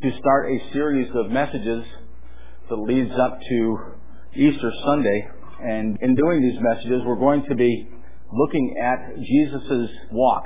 to start a series of messages that leads up to Easter Sunday. And in doing these messages, we're going to be looking at Jesus' walk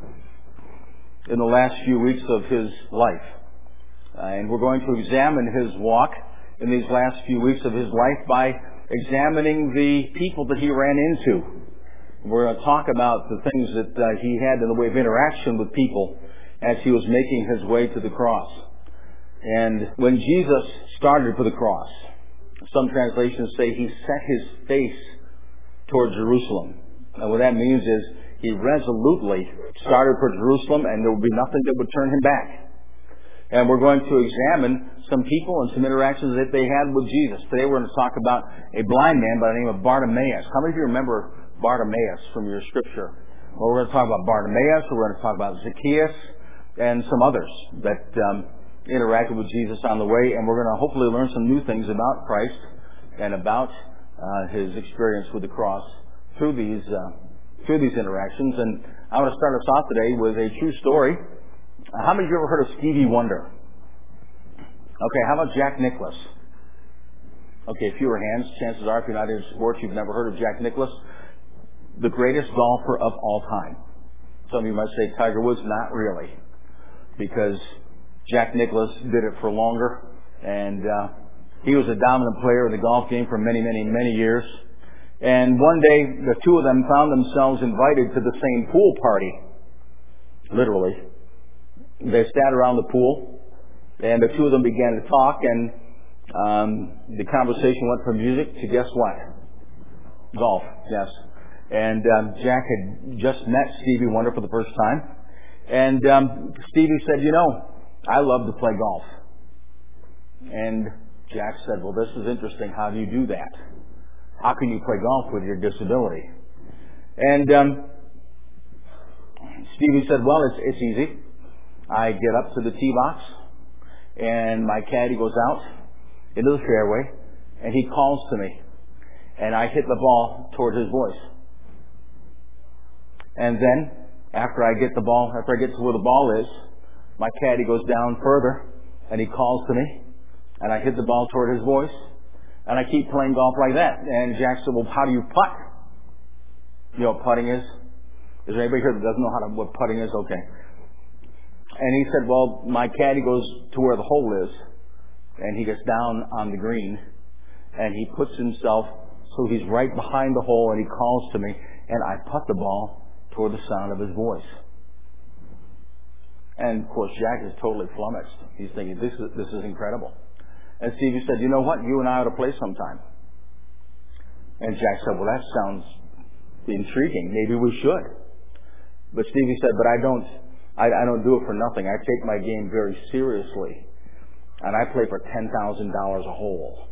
in the last few weeks of his life. And we're going to examine his walk in these last few weeks of his life by examining the people that he ran into. We're going to talk about the things that he had in the way of interaction with people as he was making his way to the cross. And when Jesus started for the cross, some translations say he set his face toward Jerusalem. And what that means is he resolutely started for Jerusalem, and there would be nothing that would turn him back. And we're going to examine some people and some interactions that they had with Jesus. Today we're going to talk about a blind man by the name of Bartimaeus. How many of you remember Bartimaeus from your scripture? Well, we're going to talk about Bartimaeus, we're going to talk about Zacchaeus, and some others that interacted with Jesus on the way. And we're going to hopefully learn some new things about Christ and about his experience with the cross through these interactions. And I want to start us off today with a true story. How many of you ever heard of Stevie Wonder? Okay, how about Jack Nicklaus? Okay, fewer hands. Chances are, if you're not into sports, you've never heard of Jack Nicklaus. The greatest golfer of all time. Some of you might say Tiger Woods. Not really, because Jack Nicklaus did it for longer, and he was a dominant player in the golf game for many, many, many years. And one day, the two of them found themselves invited to the same pool party. Literally. They sat around the pool, and the two of them began to talk, and the conversation went from music to guess what? Golf, yes. And Jack had just met Stevie Wonder for the first time. And Stevie said, I love to play golf. And Jack said, well, this is interesting. How do you do that? How can you play golf with your disability? And Stevie said, well, it's easy. I get up to the tee box, and my caddy goes out into the fairway, and he calls to me, and I hit the ball toward his voice. And then, after I get to where the ball is, my caddy goes down further, and he calls to me, and I hit the ball toward his voice, and I keep playing golf like that. And Jack said, well, how do you putt? You know what putting is? Is there anybody here that doesn't know what putting is? Okay. And he said, well, my caddy goes to where the hole is, and he gets down on the green, and he puts himself so he's right behind the hole, and he calls to me, and I putt the ball toward the sound of his voice. And of course, Jack is totally flummoxed. He's thinking, this is incredible. And Stevie said, you know what? You and I ought to play sometime. And Jack said, well, that sounds intriguing. Maybe we should. But Stevie said, but I don't do it for nothing. I take my game very seriously. And I play for $10,000 a hole.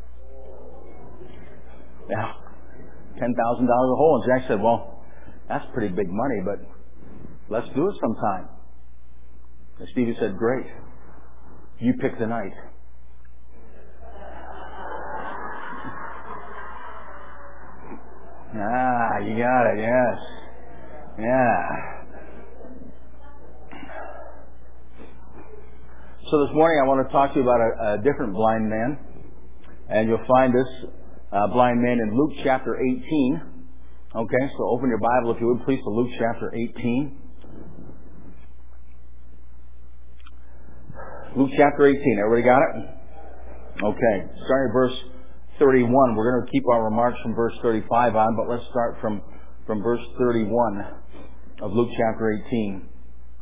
Now, $10,000 a hole. And Jack said, well, that's pretty big money, but let's do it sometime. And Stevie said, great. You pick the night. You got it, yes. Yeah. So this morning I want to talk to you about a different blind man. And you'll find this blind man in Luke chapter 18. Okay, so open your Bible, if you would, please, to Luke chapter 18. Luke chapter 18. Everybody got it? Okay, starting at verse 31. We're going to keep our remarks from verse 35 on, but let's start from verse 31 of Luke chapter 18.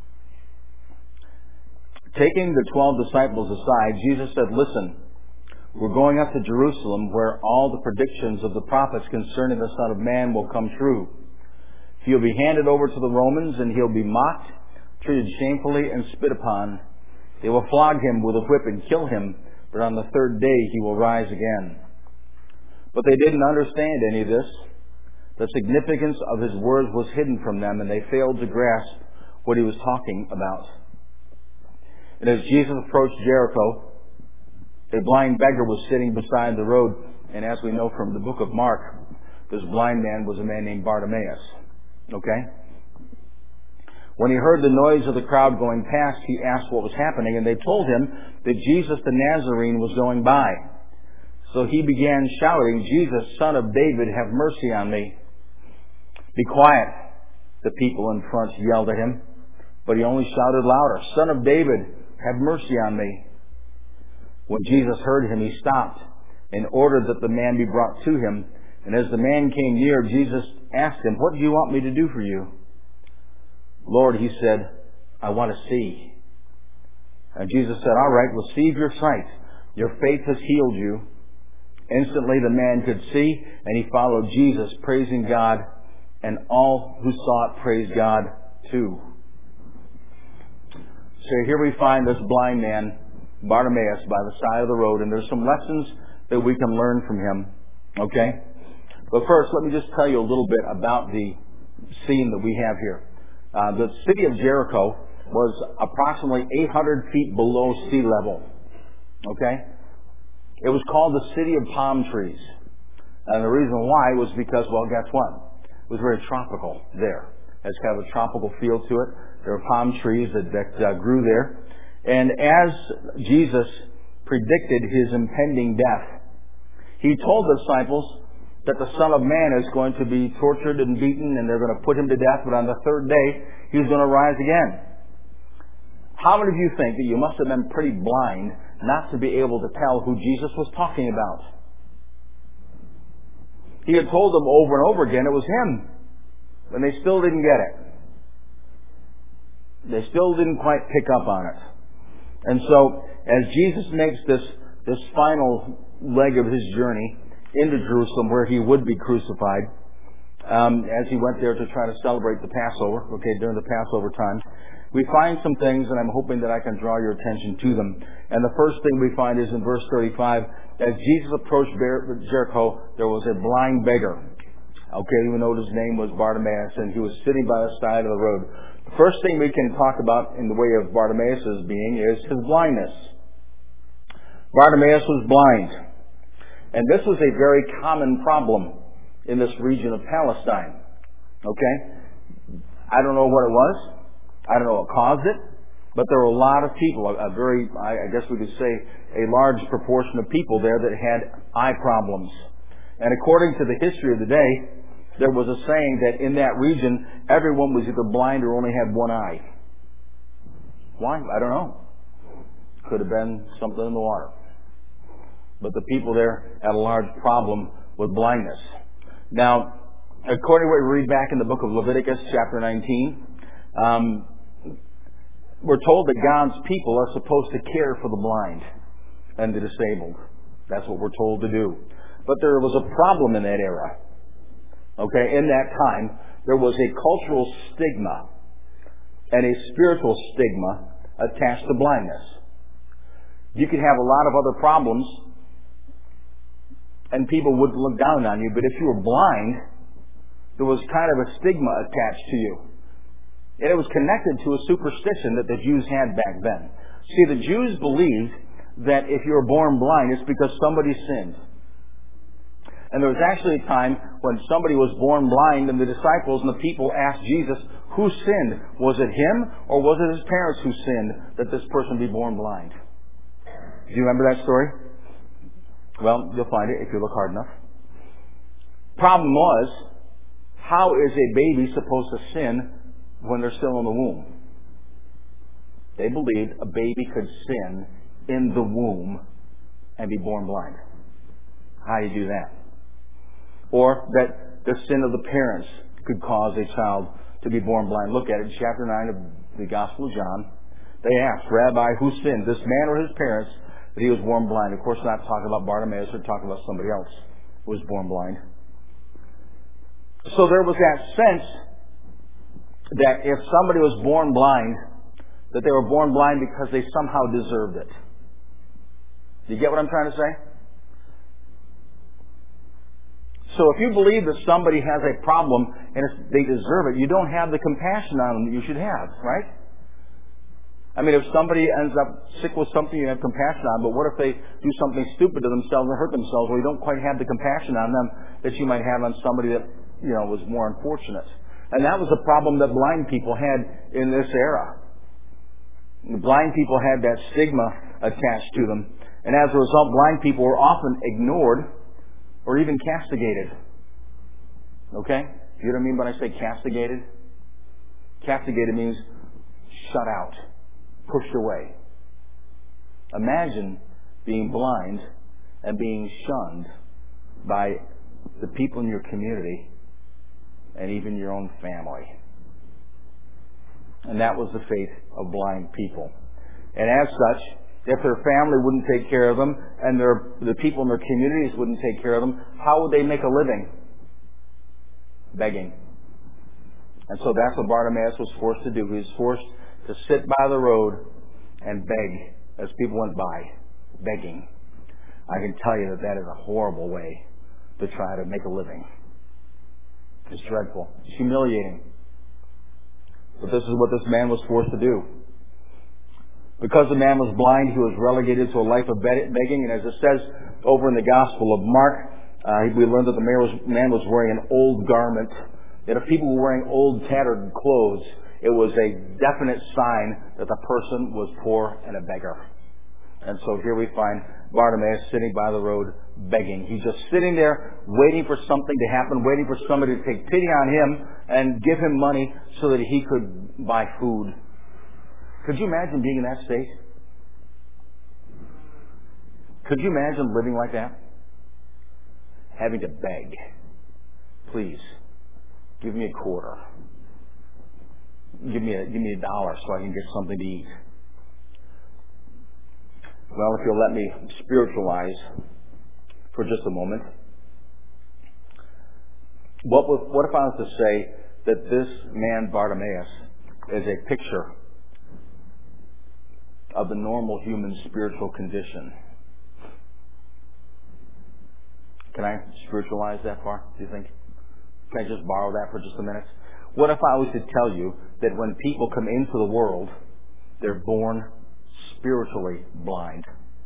Taking the 12 disciples aside, Jesus said, listen, we're going up to Jerusalem where all the predictions of the prophets concerning the Son of Man will come true. He'll be handed over to the Romans, and he'll be mocked, treated shamefully, and spit upon. They will flog him with a whip and kill him, but on the third day he will rise again. But they didn't understand any of this. The significance of his words was hidden from them, and they failed to grasp what he was talking about. And as Jesus approached Jericho, a blind beggar was sitting beside the road, and as we know from the book of Mark, this blind man was a man named Bartimaeus. Okay? When he heard the noise of the crowd going past, he asked what was happening, and they told him that Jesus the Nazarene was going by. So he began shouting, "Jesus, Son of David, have mercy on me." "Be quiet," the people in front yelled at him. But he only shouted louder, "Son of David, have mercy on me." When Jesus heard him, he stopped and ordered that the man be brought to him. And as the man came near, Jesus asked him, "What do you want me to do for you?" "Lord," he said, "I want to see." And Jesus said, "All right, receive your sight. Your faith has healed you." Instantly the man could see, and he followed Jesus, praising God, and all who saw it praised God too. So here we find this blind man, Bartimaeus, by the side of the road, and there's some lessons that we can learn from him. Okay? But first, let me just tell you a little bit about the scene that we have here. The city of Jericho was approximately 800 feet below sea level. Okay? It was called the City of Palm Trees. And the reason why was because, well, guess what? It was very tropical there. It has kind of a tropical feel to it. There were palm trees that grew there. And as Jesus predicted his impending death, he told the disciples that the Son of Man is going to be tortured and beaten, and they're going to put him to death, but on the third day, he's going to rise again. How many of you think that you must have been pretty blind not to be able to tell who Jesus was talking about? He had told them over and over again it was him, and they still didn't get it. They still didn't quite pick up on it. And so, as Jesus makes this final leg of his journey into Jerusalem, where he would be crucified, as he went there to try to celebrate the Passover, during the Passover time, we find some things, and I'm hoping that I can draw your attention to them. And the first thing we find is in verse 35, as Jesus approached Jericho, there was a blind beggar. We know his name was Bartimaeus, and he was sitting by the side of the road. The first thing we can talk about in the way of Bartimaeus' being is his blindness. Bartimaeus was blind. And this was a very common problem in this region of Palestine. I don't know what it was. I don't know what caused it. But there were a lot of people, I guess we could say, a large proportion of people there that had eye problems. And according to the history of the day, there was a saying that in that region, everyone was either blind or only had one eye. Why? I don't know. Could have been something in the water. But the people there had a large problem with blindness. Now, according to what we read back in the book of Leviticus, chapter 19, we're told that God's people are supposed to care for the blind and the disabled. That's what we're told to do. But there was a problem in that era. In that time, there was a cultural stigma and a spiritual stigma attached to blindness. You could have a lot of other problems and people wouldn't look down on you, but if you were blind, there was kind of a stigma attached to you. And it was connected to a superstition that the Jews had back then. See, the Jews believed that if you were born blind, it's because somebody sinned. And there was actually a time when somebody was born blind, and the disciples and the people asked Jesus, who sinned? Was it him, or was it his parents who sinned that this person be born blind? Do you remember that story? Well, you'll find it if you look hard enough. Problem was, how is a baby supposed to sin when they're still in the womb? They believed a baby could sin in the womb and be born blind. How do you do that? Or that the sin of the parents could cause a child to be born blind. Look at it in chapter 9 of the Gospel of John. They asked, Rabbi, who sinned, this man or his parents, that he was born blind? Of course, not talking about Bartimaeus, they're talking about somebody else who was born blind. So there was that sense that if somebody was born blind, that they were born blind because they somehow deserved it. Do you get what I'm trying to say? So if you believe that somebody has a problem and they deserve it, you don't have the compassion on them that you should have, right? I mean, if somebody ends up sick with something, you have compassion on them, but what if they do something stupid to themselves and hurt themselves? Well, you don't quite have the compassion on them that you might have on somebody that, was more unfortunate. And that was the problem that blind people had in this era. Blind people had that stigma attached to them. And as a result, blind people were often ignored or even castigated. Okay? You know what I mean when I say castigated? Castigated means shut out, pushed away. Imagine being blind and being shunned by the people in your community and even your own family. And that was the fate of blind people. And as such, if their family wouldn't take care of them and the people in their communities wouldn't take care of them, how would they make a living? Begging. And so that's what Bartimaeus was forced to do. He was forced to sit by the road and beg as people went by, begging. I can tell you that that is a horrible way to try to make a living. It's dreadful. It's humiliating. But this is what this man was forced to do. Because the man was blind, he was relegated to a life of begging. And as it says over in the Gospel of Mark, we learned that the man was wearing an old garment. That if people were wearing old, tattered clothes, it was a definite sign that the person was poor and a beggar. And so here we find Bartimaeus sitting by the road begging. He's just sitting there waiting for something to happen, waiting for somebody to take pity on him and give him money so that he could buy food. Could you imagine being in that state? Could you imagine living like that? Having to beg. Please, give me a quarter. Give me $1 so I can get something to eat. Well, if you'll let me spiritualize for just a moment. What if I was to say that this man Bartimaeus is a picture of the normal human spiritual condition? Can I spiritualize that far, do you think? Can I just borrow that for just a minute? What if I was to tell you that when people come into the world, they're born spiritually blind?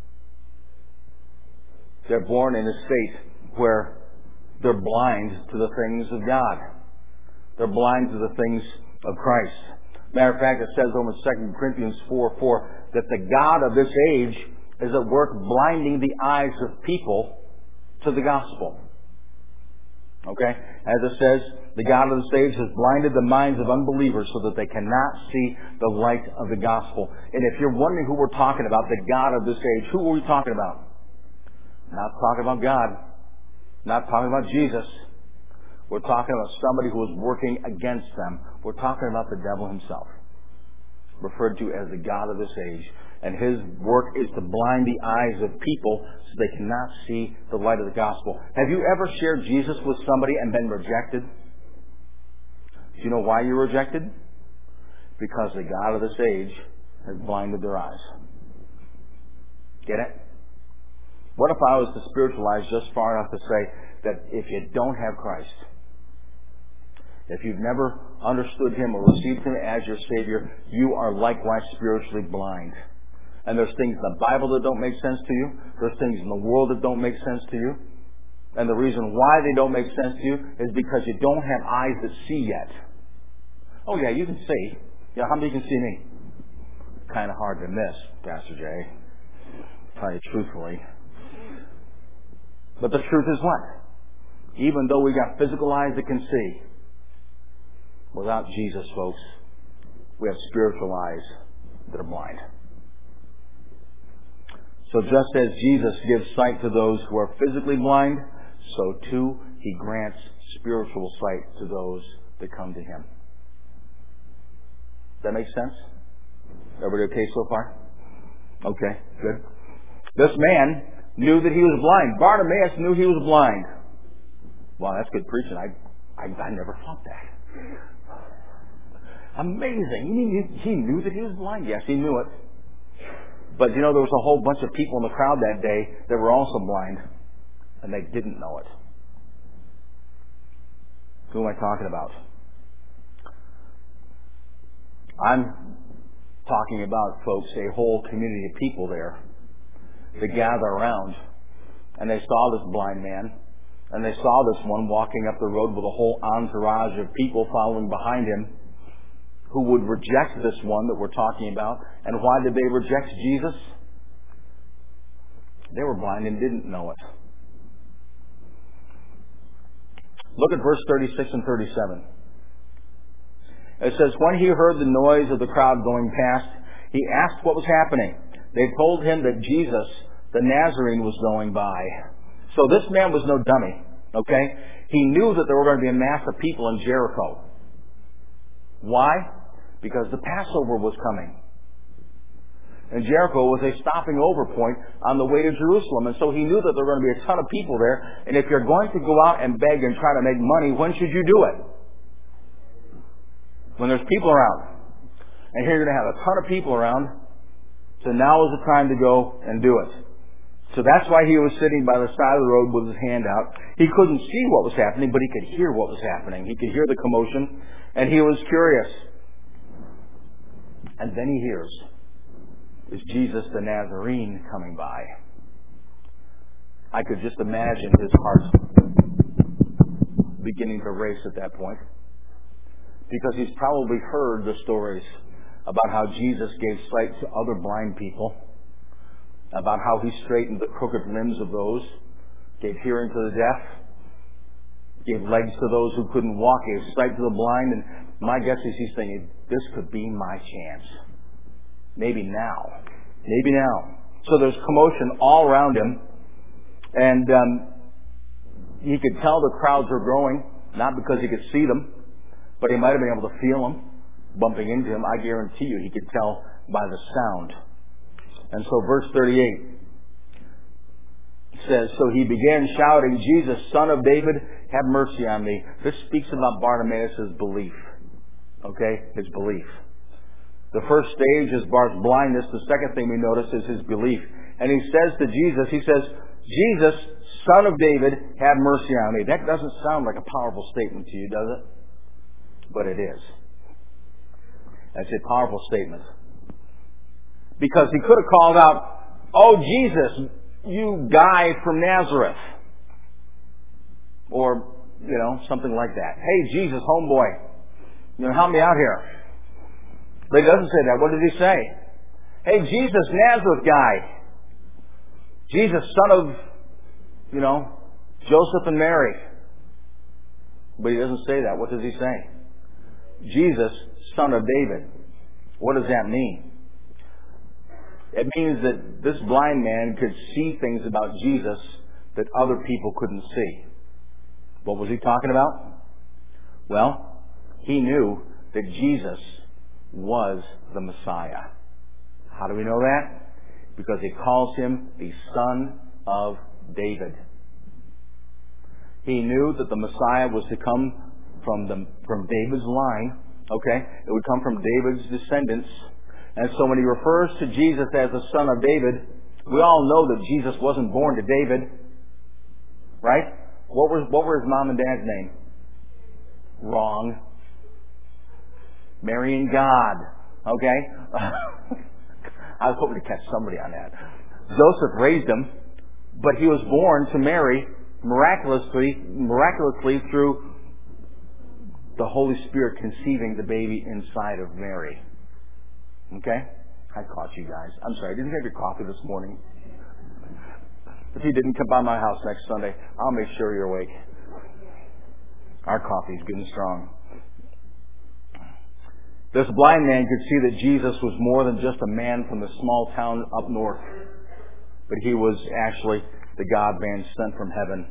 They're born in a state where they're blind to the things of God. They're blind to the things of Christ. Matter of fact, it says over in 2 Corinthians 4:4 that the God of this age is at work blinding the eyes of people to the gospel. Okay? As it says, the God of this age has blinded the minds of unbelievers so that they cannot see the light of the gospel. And if you're wondering who we're talking about, the God of this age, who are we talking about? Not talking about God. Not talking about Jesus. We're talking about somebody who is working against them. We're talking about the devil himself, referred to as the God of this age. And his work is to blind the eyes of people so they cannot see the light of the gospel. Have you ever shared Jesus with somebody and been rejected? Do you know why you're rejected? Because the God of this age has blinded their eyes. Get it? What if I was to spiritualize just far enough to say that if you don't have Christ, if you've never understood Him or received Him as your Savior, you are likewise spiritually blind. And there's things in the Bible that don't make sense to you. There's things in the world that don't make sense to you. And the reason why they don't make sense to you is because you don't have eyes that see yet. Oh yeah, you can see. Yeah, how many can see me? Kind of hard to miss, Pastor Jay. I'll tell you truthfully. But the truth is what? Even though we got physical eyes that can see, without Jesus, folks, we have spiritual eyes that are blind. So just as Jesus gives sight to those who are physically blind, so too He grants spiritual sight to those that come to Him. Does that make sense? Everybody okay so far? Okay, good. This man knew that he was blind. Bartimaeus knew he was blind. Wow, that's good preaching. I never thought that. Amazing. You mean he knew that he was blind? Yes, he knew it. But you know, there was a whole bunch of people in the crowd that day that were also blind, and they didn't know it. Who am I talking about? I'm talking about, folks, a whole community of people there that gather around, and they saw this blind man, And they saw this one walking up the road with a whole entourage of people following behind him who would reject this one that we're talking about. And why did they reject Jesus? They were blind and didn't know it. Look at verse 36 and 37. It says, when he heard the noise of the crowd going past, he asked what was happening. They told him that Jesus, the Nazarene, was going by. So this man was no dummy, okay? He knew that there were going to be a mass of people in Jericho. Why? Because the Passover was coming. And Jericho was a stopping over point on the way to Jerusalem. And so he knew that there were going to be a ton of people there. And if you're going to go out and beg and try to make money, when should you do it? When there's people around. And here you're going to have a ton of people around. So now is the time to go and do it. So that's why he was sitting by the side of the road with his hand out. He couldn't see what was happening, but he could hear what was happening. He could hear the commotion. And he was curious. And then he hears, is Jesus the Nazarene coming by? I could just imagine his heart beginning to race at that point. Because he's probably heard the stories about how Jesus gave sight to other blind people, about how he straightened the crooked limbs of those, gave hearing to the deaf, gave legs to those who couldn't walk, gave sight to the blind. And my guess is he's thinking, this could be my chance. Maybe now. Maybe now. So there's commotion all around him. And he could tell the crowds were growing, not because he could see them, but he might have been able to feel them bumping into him. I guarantee you he could tell by the sound. And so verse 38 says, so he began shouting, Jesus, Son of David, have mercy on me. This speaks about Bartimaeus' belief. Okay? His belief. The first stage is Bart's blindness. The second thing we notice is his belief. And he says to Jesus, he says, Jesus, Son of David, have mercy on me. That doesn't sound like a powerful statement to you, does it? But it is. That's a powerful statement. Because he could have called out, oh, Jesus, you guy from Nazareth. Or, something like that. Hey, Jesus, homeboy, help me out here. But he doesn't say that. What does he say? Hey, Jesus, Nazareth guy. Jesus, son of, Joseph and Mary. But he doesn't say that. What does he say? Jesus, son of David. What does that mean? It means that this blind man could see things about Jesus that other people couldn't see. What was he talking about? Well, he knew that Jesus was the Messiah. How do we know that? Because he calls him the Son of David. He knew that the Messiah was to come from David's line. Okay? It would come from David's descendants. And so when he refers to Jesus as the Son of David, we all know that Jesus wasn't born to David. Right? What were his mom and dad's name? Wrong. Mary and God. Okay? I was hoping to catch somebody on that. Joseph raised him, but he was born to Mary miraculously through the Holy Spirit conceiving the baby inside of Mary. Okay? I caught you guys. I'm sorry. Didn't you have your coffee this morning? If you didn't, come by my house next Sunday. I'll make sure you're awake. Our coffee's good and strong. This blind man could see that Jesus was more than just a man from the small town up north, but he was actually the God-man sent from heaven.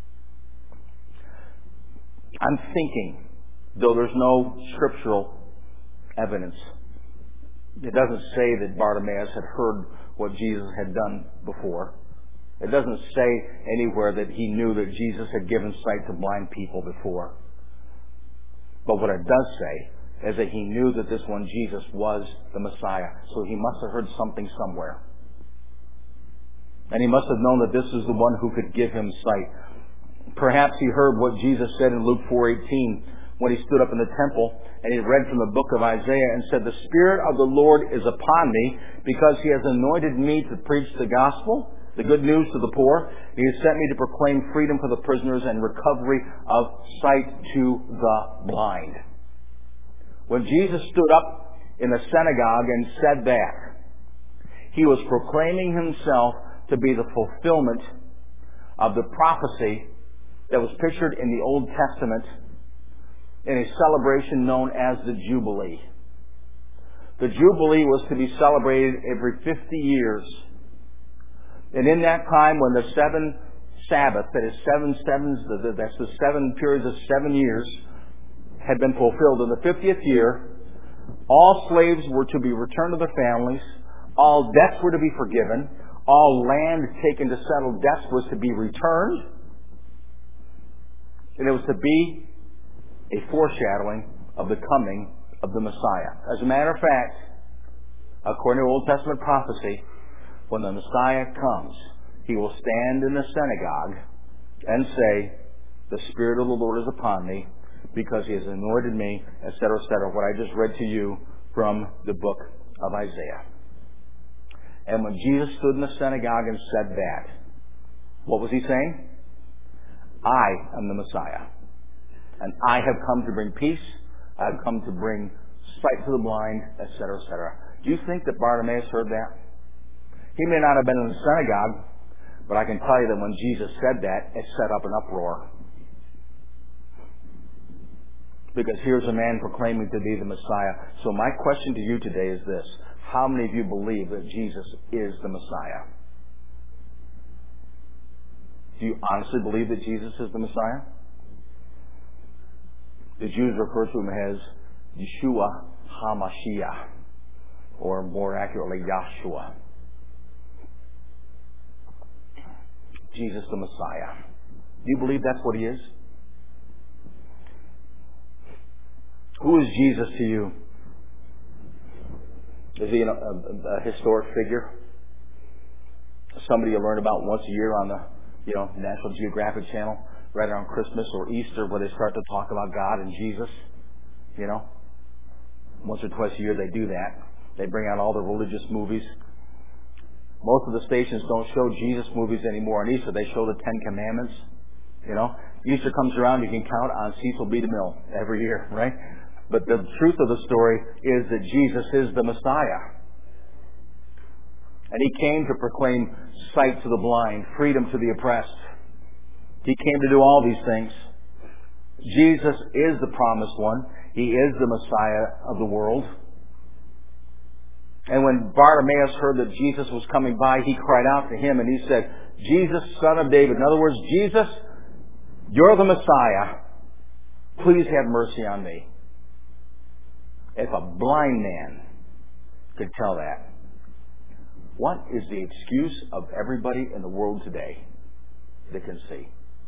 I'm thinking, though there's no scriptural evidence, it doesn't say that Bartimaeus had heard what Jesus had done before. It doesn't say anywhere that he knew that Jesus had given sight to blind people before. But what it does say is that he knew that this one, Jesus, was the Messiah. So he must have heard something somewhere. And he must have known that this is the one who could give him sight. Perhaps he heard what Jesus said in Luke 4:18 when he stood up in the temple and he read from the book of Isaiah and said, the Spirit of the Lord is upon me because he has anointed me to preach the gospel the good news to the poor. He has sent me to proclaim freedom for the prisoners and recovery of sight to the blind. When Jesus stood up in the synagogue and said that, he was proclaiming himself to be the fulfillment of the prophecy that was pictured in the Old Testament in a celebration known as the Jubilee. The Jubilee was to be celebrated every 50 years. And in that time, when the 7 Sabbaths, that is 7 sevens, that's the 7 periods of 7 years, had been fulfilled, in the 50th year, all slaves were to be returned to their families, all debts were to be forgiven, all land taken to settle debts was to be returned, and it was to be a foreshadowing of the coming of the Messiah. As a matter of fact, according to Old Testament prophecy, when the Messiah comes, he will stand in the synagogue and say, "The Spirit of the Lord is upon me, because he has anointed me," etc., etc., what I just read to you from the book of Isaiah. And when Jesus stood in the synagogue and said that, what was he saying? I am the Messiah. And I have come to bring peace. I have come to bring sight to the blind, etc., etc. Do you think that Bartimaeus heard that? He may not have been in the synagogue, but I can tell you that when Jesus said that, it set up an uproar. Because here's a man proclaiming to be the Messiah. So my question to you today is this: how many of you believe that Jesus is the Messiah? Do you honestly believe that Jesus is the Messiah? The Jews refer to him as Yeshua HaMashiach, or more accurately, Yahshua. Jesus the Messiah. Do you believe that's what he is? Who is Jesus to you? Is he a historic figure? Somebody you learn about once a year on the National Geographic Channel, right around Christmas or Easter, where they start to talk about God and Jesus. Once or twice a year they do that. They bring out all the religious movies. Most of the stations don't show Jesus movies anymore on Easter. They show the 10 Commandments. Easter comes around, you can count on Cecil B. DeMille every year, right? But the truth of the story is that Jesus is the Messiah. And he came to proclaim sight to the blind, freedom to the oppressed. He came to do all these things. Jesus is the promised one. He is the Messiah of the world. And when Bartimaeus heard that Jesus was coming by, he cried out to him and he said, "Jesus, Son of David." In other words, Jesus, you're the Messiah. Please have mercy on me. If a blind man could tell that, what is the excuse of everybody in the world today that can see?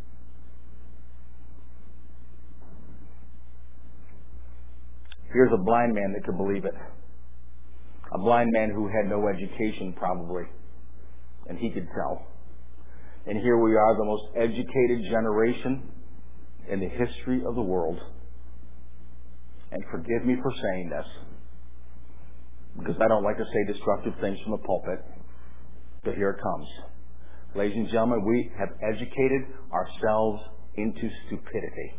Here's a blind man that could believe it. A blind man who had no education, probably, and he could tell. And here we are, the most educated generation in the history of the world. And forgive me for saying this, because I don't like to say destructive things from the pulpit, but here it comes. Ladies and gentlemen, we have educated ourselves into stupidity,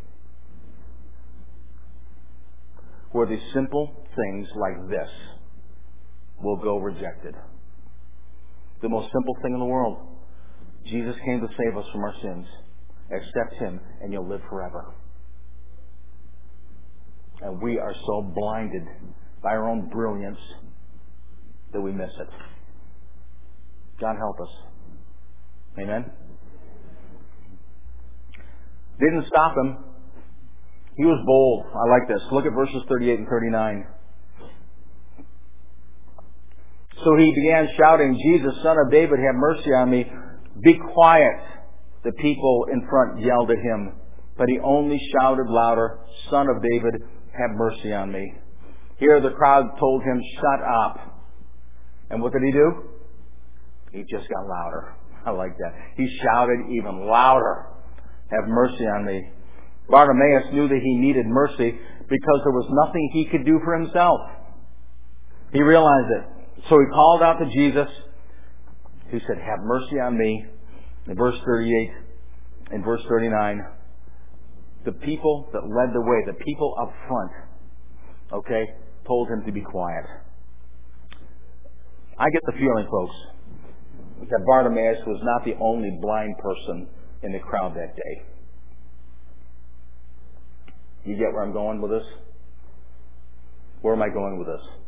where the simple things like this will go rejected. The most simple thing in the world. Jesus came to save us from our sins. Accept him and you'll live forever. And we are so blinded by our own brilliance that we miss it. God help us. Amen? Didn't stop him. He was bold. I like this. Look at verses 38 and 39. So he began shouting, "Jesus, Son of David, have mercy on me." "Be quiet," the people in front yelled at him. But he only shouted louder, "Son of David, have mercy on me." Here the crowd told him, "Shut up." And what did he do? He just got louder. I like that. He shouted even louder, "Have mercy on me." Bartimaeus knew that he needed mercy because there was nothing he could do for himself. He realized it. So he called out to Jesus, He said, have mercy on me. In verse 38, in verse 39, the people that led the way, the people up front, okay, told him to be quiet. I get the feeling, folks, that Bartimaeus was not the only blind person in the crowd that day. You get where I'm going with this? Where am I going with this?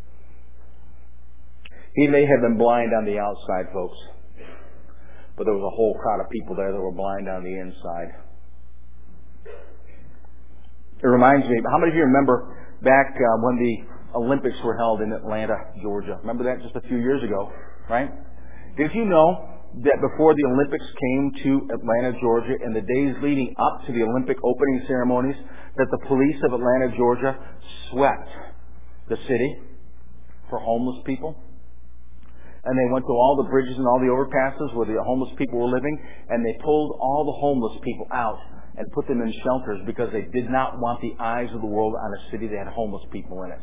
He may have been blind on the outside, folks, but there was a whole crowd of people there that were blind on the inside. It reminds me, how many of you remember back when the Olympics were held in Atlanta, Georgia? Remember that just a few years ago, right? Did you know that before the Olympics came to Atlanta, Georgia, in the days leading up to the Olympic opening ceremonies, that the police of Atlanta, Georgia swept the city for homeless people? And they went to all the bridges and all the overpasses where the homeless people were living, and they pulled all the homeless people out and put them in shelters because they did not want the eyes of the world on a city that had homeless people in it.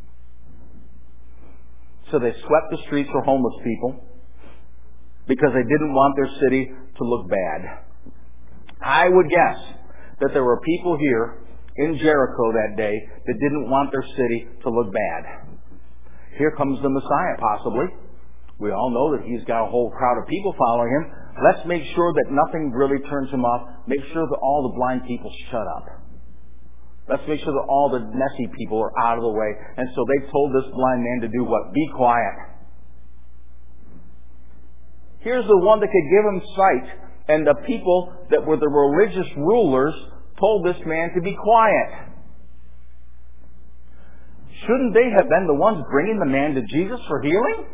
So they swept the streets for homeless people because they didn't want their city to look bad. I would guess that there were people here in Jericho that day that didn't want their city to look bad. Here comes the Messiah, possibly. We all know that he's got a whole crowd of people following him. Let's make sure that nothing really turns him off. Make sure that all the blind people shut up. Let's make sure that all the messy people are out of the way. And so they told this blind man to do what? Be quiet. Here's the one that could give him sight. And the people that were the religious rulers told this man to be quiet. Shouldn't they have been the ones bringing the man to Jesus for healing?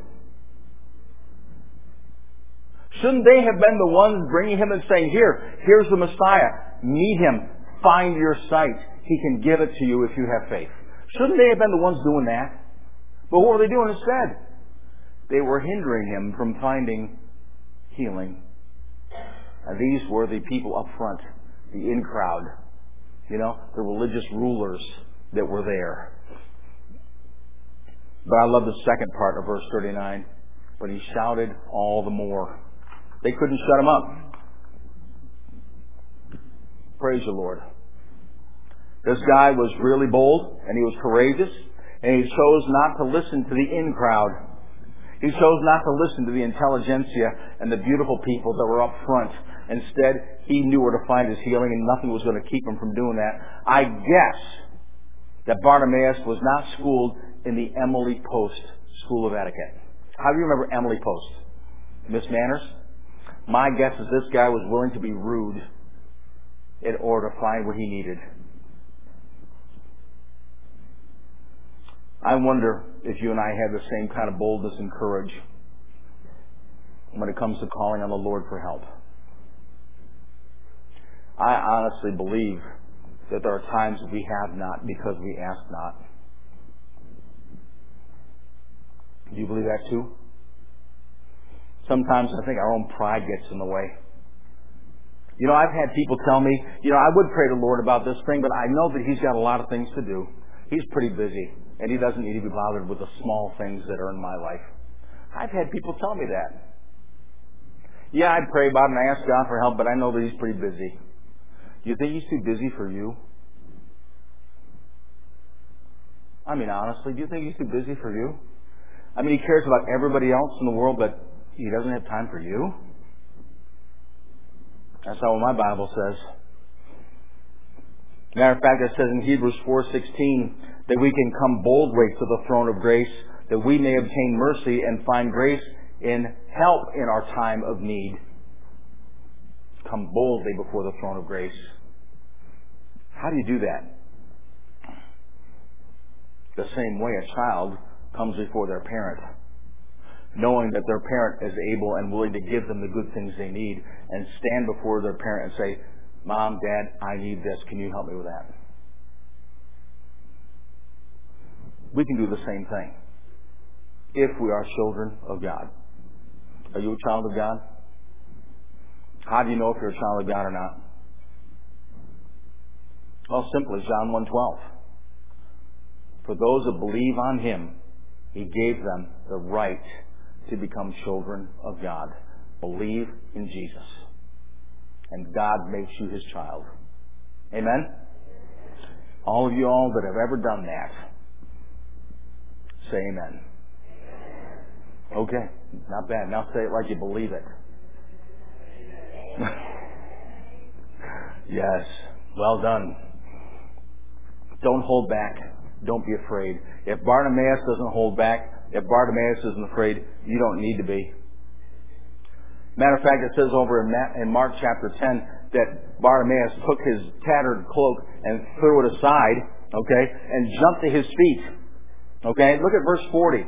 Shouldn't they have been the ones bringing him and saying, here's the Messiah. Meet him. Find your sight. He can give it to you if you have faith. Shouldn't they have been the ones doing that? But what were they doing instead? They were hindering him from finding healing. And these were the people up front, the in crowd, the religious rulers that were there. But I love the second part of verse 39. But he shouted all the more. They couldn't shut him up. Praise the Lord. This guy was really bold, and he was courageous, and he chose not to listen to the in crowd. He chose not to listen to the intelligentsia and the beautiful people that were up front. Instead, he knew where to find his healing, and nothing was going to keep him from doing that. I guess that Bartimaeus was not schooled in the Emily Post School of Etiquette. How do you remember Emily Post? Miss Manners? My guess is this guy was willing to be rude in order to find what he needed. I wonder if you and I have the same kind of boldness and courage when it comes to calling on the Lord for help. I honestly believe that there are times we have not because we ask not. Do you believe that too? Sometimes I think our own pride gets in the way. I've had people tell me, I would pray to the Lord about this thing, but I know that he's got a lot of things to do. He's pretty busy, and he doesn't need to be bothered with the small things that are in my life. I've had people tell me that. Yeah, I'd pray about it and I ask God for help, but I know that he's pretty busy. Do you think he's too busy for you? I mean, honestly, do you think he's too busy for you? I mean, he cares about everybody else in the world, but he doesn't have time for you? That's not what my Bible says. Matter of fact, it says in Hebrews 4:16 that we can come boldly to the throne of grace, that we may obtain mercy and find grace in help in our time of need. Come boldly before the throne of grace. How do you do that? The same way a child comes before their parent, knowing that their parent is able and willing to give them the good things they need, and stand before their parent and say, Mom, Dad, I need this. Can you help me with that? We can do the same thing if we are children of God. Are you a child of God? How do you know if you're a child of God or not? Well, simply, John 1:12. For those that believe on him, he gave them the right to become children of God. Believe in Jesus. And God makes you His child. Amen? All of you all that have ever done that, say amen. Okay, not bad. Now say it like you believe it. Yes, well done. Don't hold back. Don't be afraid. If Bartimaeus doesn't hold back, if Bartimaeus isn't afraid, you don't need to be. Matter of fact, it says over in Mark chapter 10 that Bartimaeus took his tattered cloak and threw it aside, okay, and jumped to his feet. Okay, look at verse 40.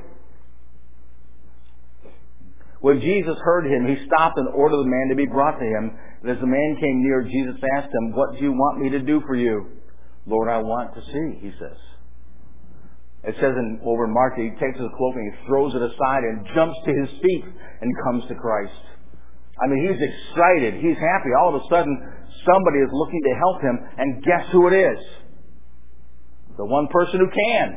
When Jesus heard him, he stopped and ordered the man to be brought to him. And as the man came near, Jesus asked him, "What do you want me to do for you?" "Lord, I want to see," he says. It says over in Mark that he takes his cloak and he throws it aside and jumps to his feet and comes to Christ. I mean, he's excited. He's happy. All of a sudden, somebody is looking to help him, and guess who it is? The one person who can.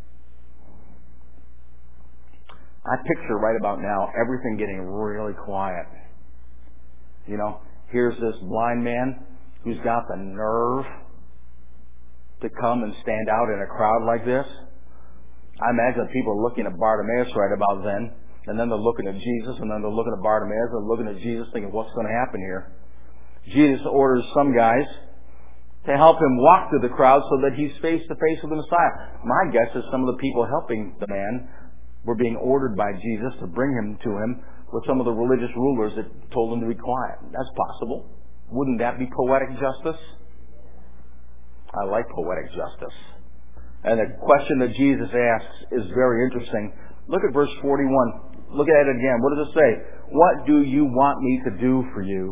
I picture right about now everything getting really quiet. You know, here's this blind man who's got the nerve to come and stand out in a crowd like this. I imagine people are looking at Bartimaeus right about then, and then they're looking at Jesus, and then they're looking at Bartimaeus, and looking at Jesus thinking, what's going to happen here? Jesus orders some guys to help him walk through the crowd so that he's face to face with the Messiah. My guess is some of the people helping the man were being ordered by Jesus to bring him to him with some of the religious rulers that told him to be quiet. That's possible. Wouldn't that be poetic justice? I like poetic justice. And the question that Jesus asks is very interesting. Look at verse 41. Look at it again. What does it say? What do you want me to do for you?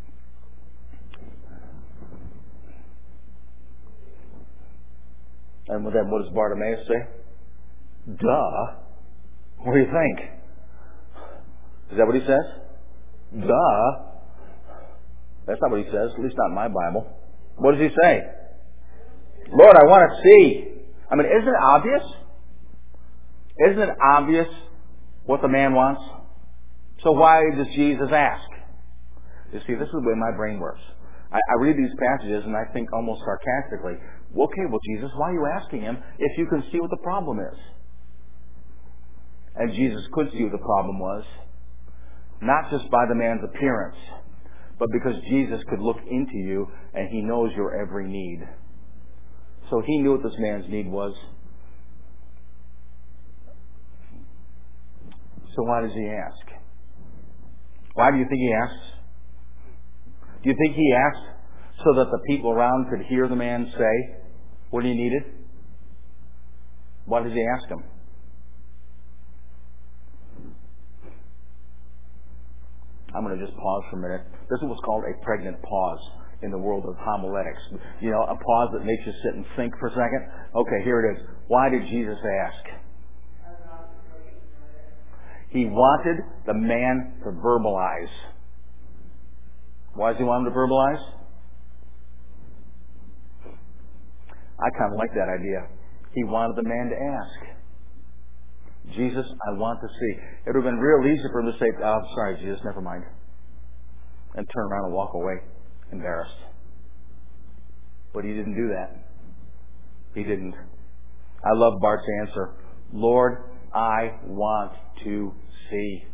And then what does Bartimaeus say? Duh. What do you think? Is that what he says? Duh. That's not what he says, at least not in my Bible. What does he say? Lord, I want to see. I mean, isn't it obvious? Isn't it obvious what the man wants? So why does Jesus ask? You see, this is the way my brain works. I read these passages and I think almost sarcastically, okay, well, Jesus, why are you asking him if you can see what the problem is? And Jesus could see what the problem was, not just by the man's appearance, but because Jesus could look into you and he knows your every need. So he knew what this man's need was. So why does he ask? Why do you think he asks? Do you think he asked so that the people around could hear the man say what he needed? Why does he ask him? I'm going to just pause for a minute. This is what's called a pregnant pause in the world of homiletics. You know, a pause that makes you sit and think for a second. Okay, here it is. Why did Jesus ask? He wanted the man to verbalize. Why does he want him to verbalize? I kind of like that idea. He wanted the man to ask. Jesus, I want to see. It would have been real easy for him to say, oh, sorry, Jesus, never mind. And turn around and walk away, embarrassed. But he didn't do that. He didn't. I love Bart's answer. Lord, I want to see.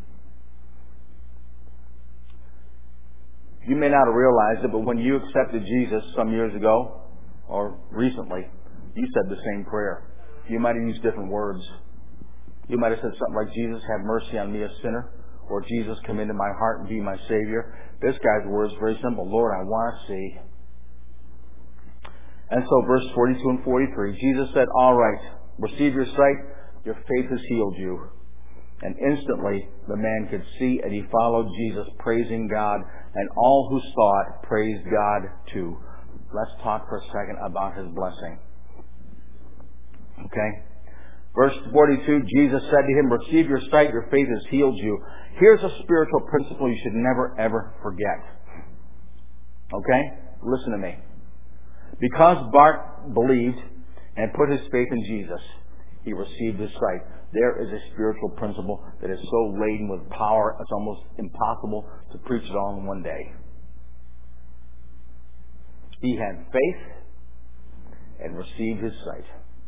You may not have realized it, but when you accepted Jesus some years ago, or recently, you said the same prayer. You might have used different words. You might have said something like, Jesus, have mercy on me, a sinner. Or, Jesus, come into my heart and be my Savior. This guy's word is very simple. Lord, I want to see. And so, verse 42 and 43, Jesus said, all right, receive your sight. Your faith has healed you. And instantly, the man could see, and he followed Jesus, praising God. And all who saw it praised God too. Let's talk for a second about his blessing. Okay? Verse 42, Jesus said to him, receive your sight, your faith has healed you. Here's a spiritual principle you should never, ever forget. Okay? Listen to me. Because Bart believed and put his faith in Jesus, he received his sight. There is a spiritual principle that is so laden with power, it's almost impossible to preach it all in one day. He had faith and received his sight.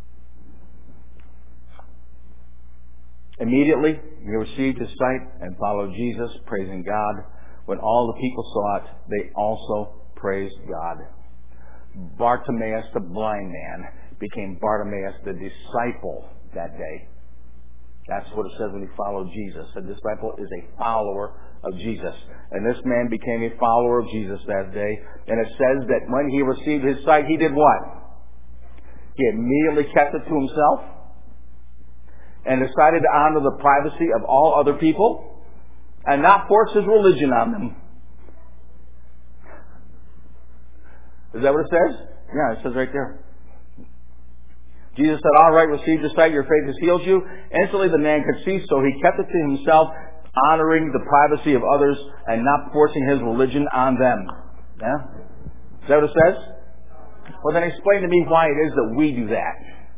Immediately, he received his sight and followed Jesus, praising God. When all the people saw it, they also praised God. Bartimaeus, the blind man, became Bartimaeus, the disciple, that day. That's what it says when he followed Jesus. A disciple is a follower of Jesus. And this man became a follower of Jesus that day. And it says that when he received his sight, he did what? He immediately kept it to himself and decided to honor the privacy of all other people and not force his religion on them. Is that what it says? Yeah, it says right there. Jesus said, all right, receive your sight, your faith has healed you. Instantly the man could see, so he kept it to himself, honoring the privacy of others and not forcing his religion on them. Yeah? Is that what it says? Well, then explain to me why it is that we do that.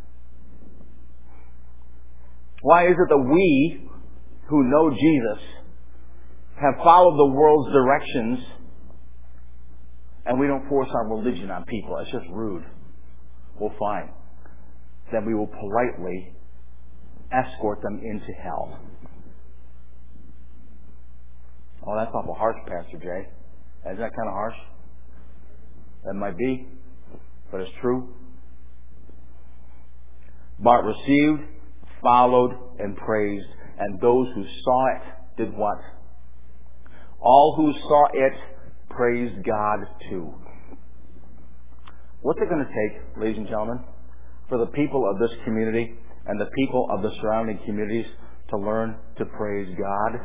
Why is it that we, who know Jesus, have followed the world's directions and we don't force our religion on people? It's just rude. Well, fine. Then we will politely escort them into hell. Oh, that's awful harsh, Pastor Jay. Is that kind of harsh? That might be, but it's true. Bart received, followed, and praised, and those who saw it did what? All who saw it praised God too. What's it going to take, ladies and gentlemen, for the people of this community and the people of the surrounding communities to learn to praise God?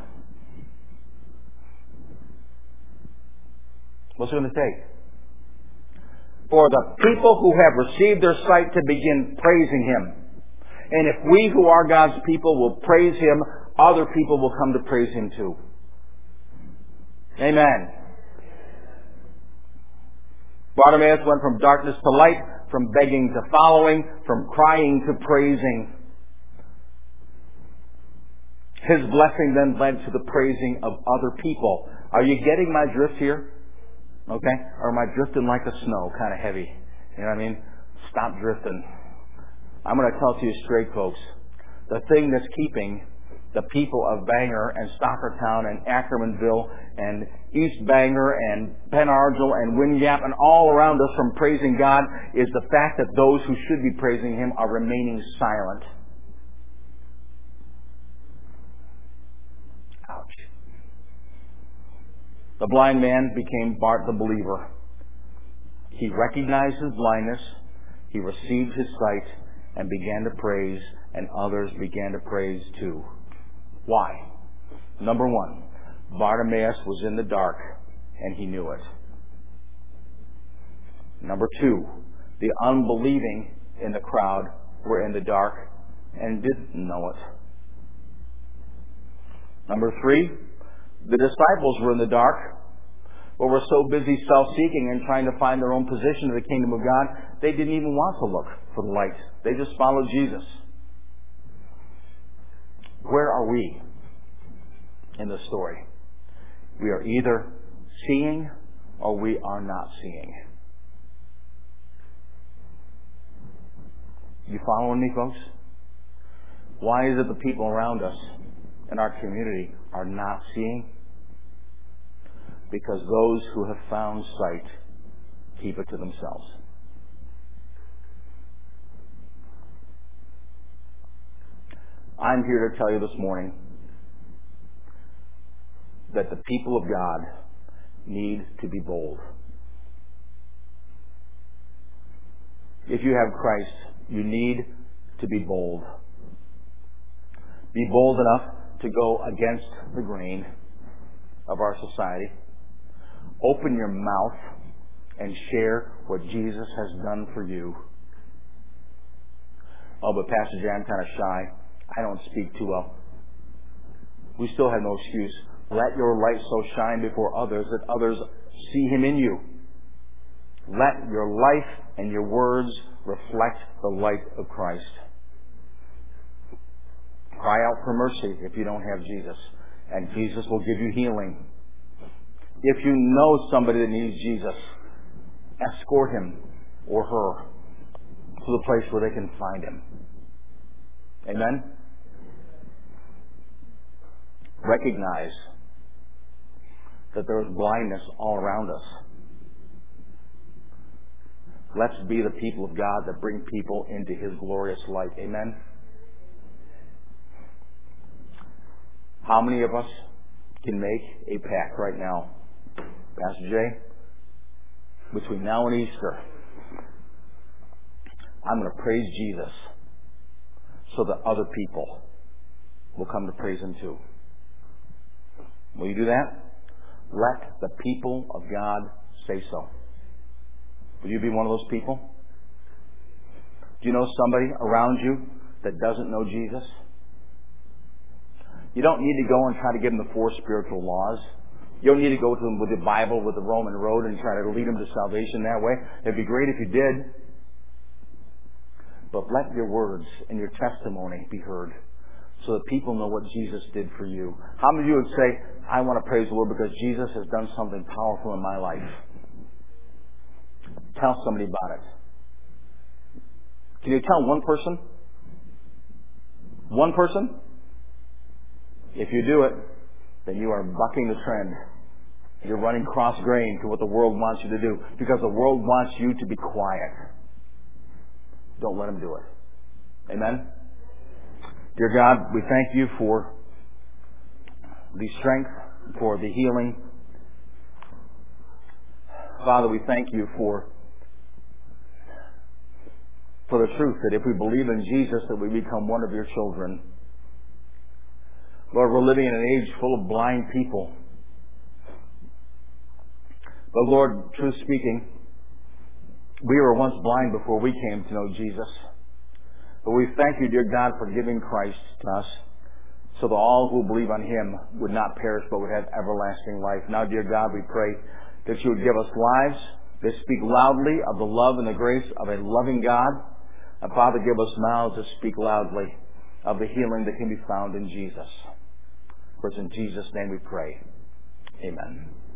What's it going to take? For the people who have received their sight to begin praising Him. And if we who are God's people will praise Him, other people will come to praise Him too. Amen. Bartimaeus went from darkness to light, from begging to following, from crying to praising. His blessing then led to the praising of other people. Are you getting my drift here? Okay? Or am I drifting like the snow, kind of heavy? You know what I mean? Stop drifting. I'm going to tell it to you straight, folks. The thing that's keeping the people of Bangor and Stockertown and Ackermanville and East Bangor and Pen Argyl and Windgap and all around us from praising God is the fact that those who should be praising Him are remaining silent. Ouch. The blind man became Bart the believer. He recognized his blindness, he received his sight, and began to praise, and others began to praise too. Why? Number one, Bartimaeus was in the dark, and he knew it. Number two, the unbelieving in the crowd were in the dark and didn't know it. Number three, the disciples were in the dark, but were so busy self-seeking and trying to find their own position in the kingdom of God, they didn't even want to look for the light. They just followed Jesus. Where are we in the story? We are either seeing or we are not seeing. You following me, folks? Why is it the people around us in our community are not seeing? Because those who have found sight keep it to themselves. I'm here to tell you this morning that the people of God need to be bold. If you have Christ, you need to be bold. Be bold enough to go against the grain of our society. Open your mouth and share what Jesus has done for you. Oh, but Pastor Jay, I'm kind of shy. I don't speak too well. We still have no excuse. Let your light so shine before others that others see Him in you. Let your life and your words reflect the light of Christ. Cry out for mercy if you don't have Jesus, and Jesus will give you healing. If you know somebody that needs Jesus, escort him or her to the place where they can find him. Amen? Recognize that there is blindness all around us. Let's be the people of God that bring people into his glorious light. Amen? How many of us can make a pact right now? Pastor Jay, between now and Easter, I'm going to praise Jesus so that other people will come to praise him too. Will you do that? Let the people of God say so. Will you be one of those people? Do you know somebody around you that doesn't know Jesus? You don't need to go and try to give them the 4 spiritual laws. You don't need to go to them with the Bible, with the Roman road, and try to lead them to salvation that way. It'd be great if you did. But let your words and your testimony be heard so that people know what Jesus did for you. How many of you would say, I want to praise the Lord because Jesus has done something powerful in my life? Tell somebody about it. Can you tell one person? One person? If you do it, then you are bucking the trend. You're running cross-grain to what the world wants you to do because the world wants you to be quiet. Don't let them do it. Amen? Dear God, we thank you for the strength, for the healing. Father, we thank you for the truth that if we believe in Jesus, that we become one of your children. Lord, we're living in an age full of blind people. But Lord, truth speaking, we were once blind before we came to know Jesus. But we thank you, dear God, for giving Christ to us so that all who believe on him would not perish but would have everlasting life. Now, dear God, we pray that you would give us lives that speak loudly of the love and the grace of a loving God. And Father, give us mouths to speak loudly of the healing that can be found in Jesus. For it's in Jesus' name we pray. Amen.